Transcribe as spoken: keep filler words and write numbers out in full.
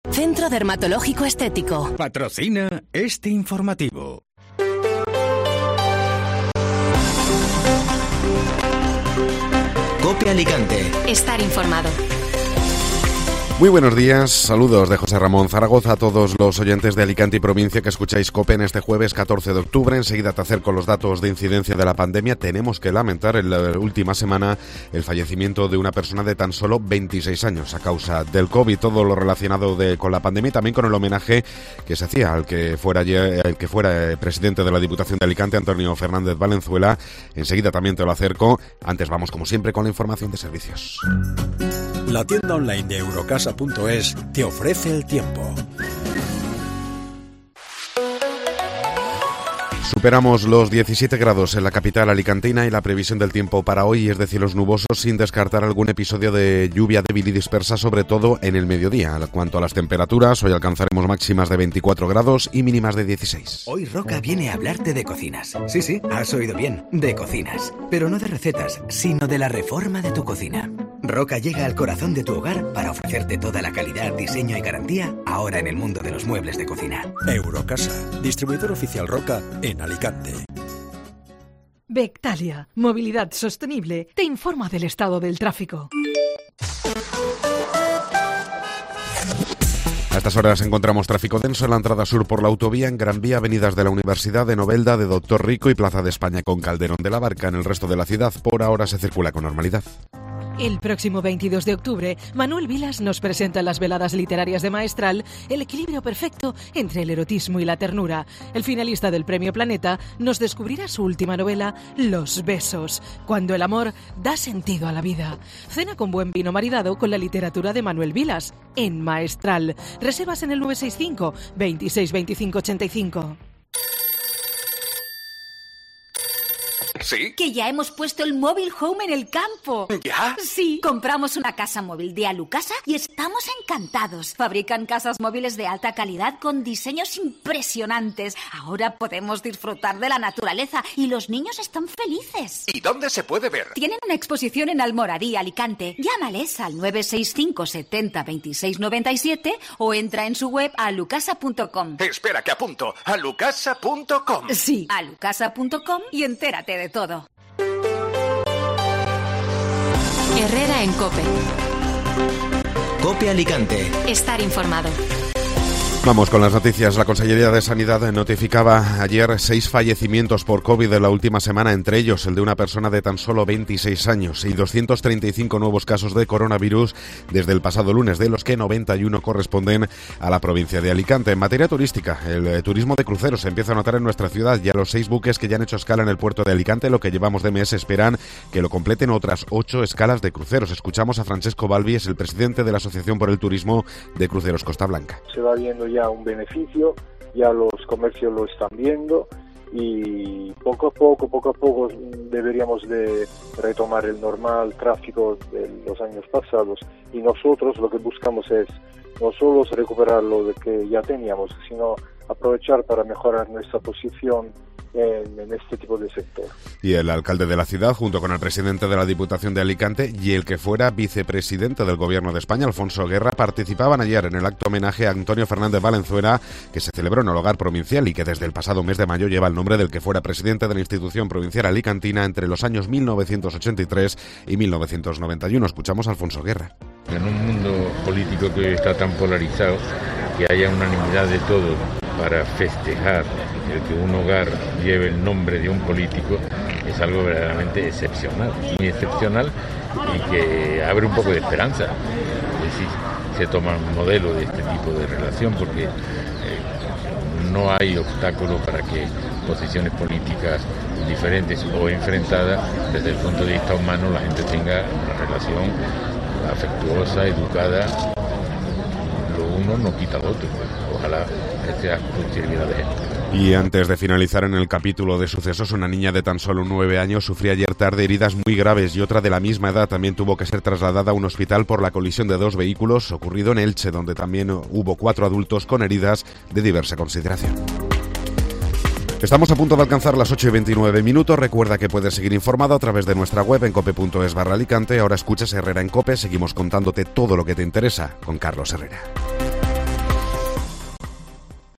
Centro Dermatológico Estético. Patrocina este informativo. COPE Alicante. Estar informado. Muy buenos días, saludos de José Ramón Zaragoza a todos los oyentes de Alicante y provincia que escucháis COPE en este jueves catorce de octubre. Enseguida te acerco los datos de incidencia de la pandemia. Tenemos que lamentar en la última semana el fallecimiento de una persona de tan solo veintiséis años a causa del COVID. Todo lo relacionado de, con la pandemia y también con el homenaje que se hacía al que fuera ayer, el que fuera presidente de la Diputación de Alicante, Antonio Fernández Valenzuela. Enseguida también te lo acerco. Antes vamos como siempre con la información de servicios. La tienda online de Eurocasa punto es te ofrece el tiempo. Superamos los diecisiete grados en la capital alicantina y la previsión del tiempo para hoy es de cielos nubosos sin descartar algún episodio de lluvia débil y dispersa, sobre todo en el mediodía. En cuanto a las temperaturas, hoy alcanzaremos máximas de veinticuatro grados y mínimas de dieciséis. Hoy Roca viene a hablarte de cocinas. Sí, sí, has oído bien, de cocinas. Pero no de recetas, sino de la reforma de tu cocina. Roca llega al corazón de tu hogar para ofrecerte toda la calidad, diseño y garantía ahora en el mundo de los muebles de cocina. Eurocasa, distribuidor oficial Roca en Alicante. Bectalia, movilidad sostenible, te informa del estado del tráfico. A estas horas encontramos tráfico denso en la entrada sur por la autovía, en Gran Vía, avenidas de la Universidad, de Novelda, de Doctor Rico y Plaza de España con Calderón de la Barca. En el resto de la ciudad, por ahora se circula con normalidad. El próximo veintidós de octubre, Manuel Vilas nos presenta en las veladas literarias de Maestral el equilibrio perfecto entre el erotismo y la ternura. El finalista del Premio Planeta nos descubrirá su última novela, Los besos, cuando el amor da sentido a la vida. Cena con buen vino maridado con la literatura de Manuel Vilas, en Maestral. Reservas en el nueve seis cinco, veintiséis veinticinco ochenta y cinco. ¿Sí? Que ya hemos puesto el móvil home en el campo. ¿Ya? Sí, compramos una casa móvil de Alucasa y estamos encantados. Fabrican casas móviles de alta calidad con diseños impresionantes. Ahora podemos disfrutar de la naturaleza y los niños están felices. ¿Y dónde se puede ver? Tienen una exposición en Almoradí, Alicante. Llámales al nueve seis cinco setenta veintiséis noventa y siete o entra en su web alucasa punto com. Espera que apunto. alucasa punto com. Sí, alucasa punto com y entérate de todo. Herrera en COPE. COPE Alicante. Estar informado. Vamos con las noticias. La Consellería de Sanidad notificaba ayer seis fallecimientos por COVID en la última semana, entre ellos el de una persona de tan solo veintiséis años y doscientos treinta y cinco nuevos casos de coronavirus desde el pasado lunes, de los que noventa y uno corresponden a la provincia de Alicante. En materia turística, el turismo de cruceros se empieza a notar en nuestra ciudad. Ya los seis buques que ya han hecho escala en el puerto de Alicante, lo que llevamos de mes, esperan que lo completen otras ocho escalas de cruceros. Escuchamos a Francesco Balbi, es el presidente de la Asociación por el Turismo de Cruceros Costa Blanca. Se va viendo ya un beneficio, ya los comercios lo están viendo y poco a poco, poco a poco deberíamos de retomar el normal tráfico de los años pasados y nosotros lo que buscamos es no solo recuperar lo de que ya teníamos, sino aprovechar para mejorar nuestra posición En, en este tipo de sector. Y el alcalde de la ciudad, junto con el presidente de la Diputación de Alicante y el que fuera vicepresidente del Gobierno de España, Alfonso Guerra, participaban ayer en el acto homenaje a Antonio Fernández Valenzuela, que se celebró en el Hogar Provincial y que desde el pasado mes de mayo lleva el nombre del que fuera presidente de la institución provincial alicantina entre los años mil novecientos ochenta y tres y mil novecientos noventa y uno. Escuchamos a Alfonso Guerra. En un mundo político que está tan polarizado, que haya unanimidad de todos para festejar el que un hogar lleve el nombre de un político es algo verdaderamente excepcional, muy excepcional y que abre un poco de esperanza. Es decir, se toma un modelo de este tipo de relación porque eh, no hay obstáculo para que posiciones políticas diferentes o enfrentadas, desde el punto de vista humano, la gente tenga una relación afectuosa, educada. Lo uno no quita lo otro. Ojalá que sea sirviera de ejemplo. Y antes de finalizar en el capítulo de sucesos, una niña de tan solo nueve años sufría ayer tarde heridas muy graves y otra de la misma edad también tuvo que ser trasladada a un hospital por la colisión de dos vehículos ocurrido en Elche, donde también hubo cuatro adultos con heridas de diversa consideración. Estamos a punto de alcanzar las ocho y veintinueve minutos. Recuerda que puedes seguir informado a través de nuestra web en cope punto es barra Alicante. Ahora escuchas Herrera en COPE. Seguimos contándote todo lo que te interesa con Carlos Herrera.